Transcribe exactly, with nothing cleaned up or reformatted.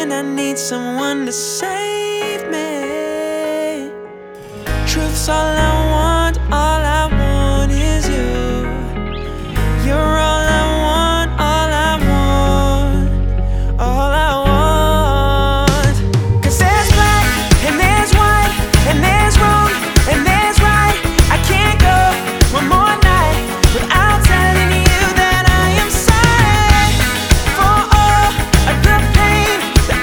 and I need someone to save me. Truth's all I want.